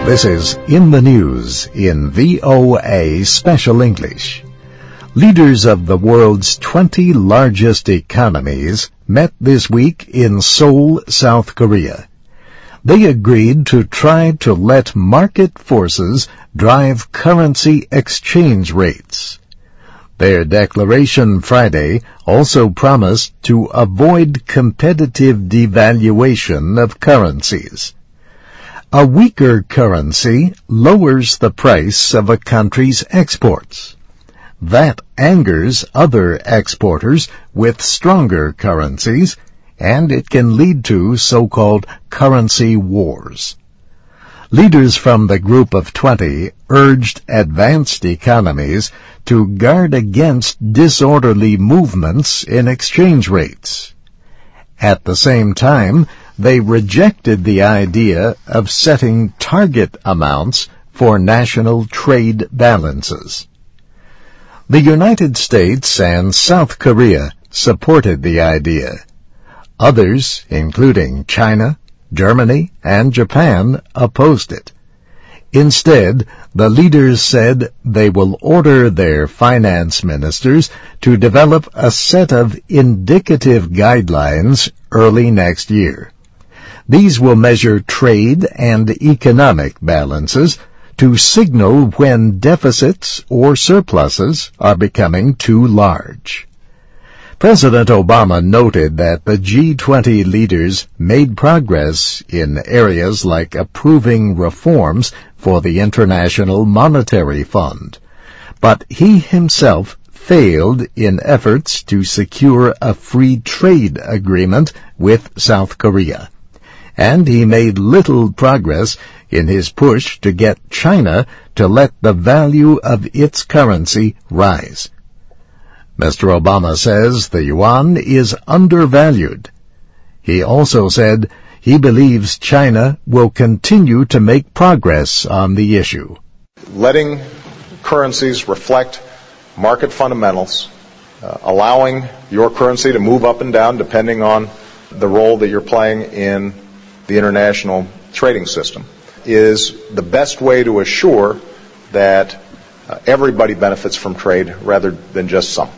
This is In the News in VOA Special English. Leaders of the world's 20 largest economies met this week in Seoul, South Korea. They agreed to try to let market forces drive currency exchange rates. Their declaration Friday also promised to avoid competitive devaluation of currencies. A weaker currency lowers the price of a country's exports. That angers other exporters with stronger currencies, and it can lead to so-called currency wars. Leaders from the Group of 20 urged advanced economies to guard against disorderly movements in exchange rates. At the same time, they rejected the idea of setting target amounts for national trade balances. The United States and South Korea supported the idea. Others, including China, Germany, and Japan, opposed it. Instead, the leaders said they will order their finance ministers to develop a set of indicative guidelines early next year. These will measure trade and economic balances to signal when deficits or surpluses are becoming too large. President Obama noted that the G20 leaders made progress in areas like approving reforms for the International Monetary Fund, but he himself failed in efforts to secure a free trade agreement with South Korea, and he made little progress in his push to get China to let the value of its currency rise. Mr. Obama says the yuan is undervalued. He also said he believes China will continue to make progress on the issue. Letting currencies reflect market fundamentals, allowing your currency to move up and down depending on the role that you're playing in the international trading system, is the best way to assure that everybody benefits from trade rather than just some.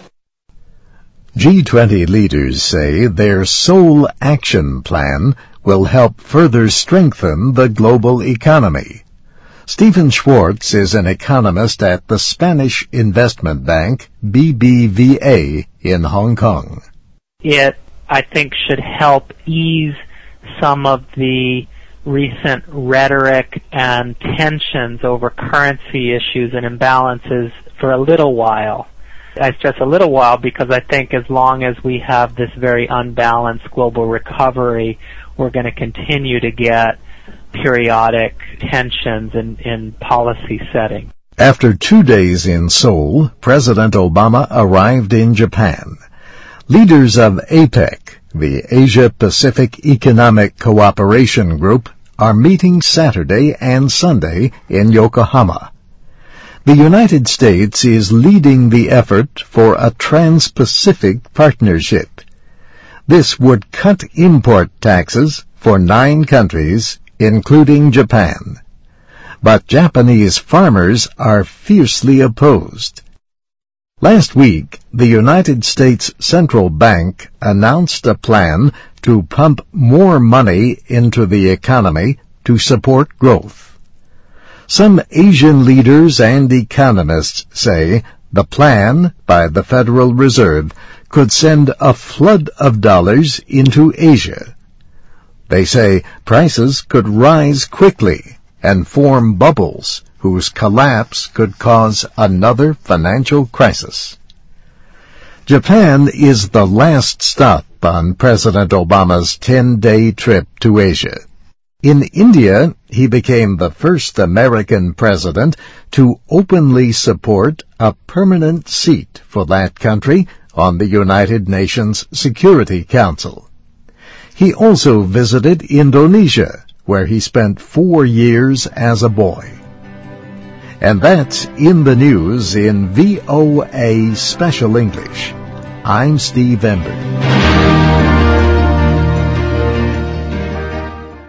G20 leaders say their Seoul Action Plan will help further strengthen the global economy. Stephen Schwartz is an economist at the Spanish investment bank BBVA in Hong Kong. It, I think, should help ease some of the recent rhetoric and tensions over currency issues and imbalances for a little while. I stress a little while because I think as long as we have this very unbalanced global recovery, we're going to continue to get periodic tensions in policy setting. After 2 days in Seoul, President Obama arrived in Japan. Leaders of APEC, the Asia-Pacific Economic Cooperation Group, are meeting Saturday and Sunday in Yokohama. The United States is leading the effort for a Trans-Pacific Partnership. This would cut import taxes for 9 countries, including Japan. But Japanese farmers are fiercely opposed. Last week, the United States Central Bank announced a plan to pump more money into the economy to support growth. Some Asian leaders and economists say the plan by the Federal Reserve could send a flood of dollars into Asia. They say prices could rise quickly and form bubbles whose collapse could cause another financial crisis. Japan is the last stop on President Obama's 10-day trip to Asia. In India, he became the first American president to openly support a permanent seat for that country on the United Nations Security Council. He also visited Indonesia, where he spent 4 years as a boy. And that's In the News in VOA Special English. I'm Steve Ember.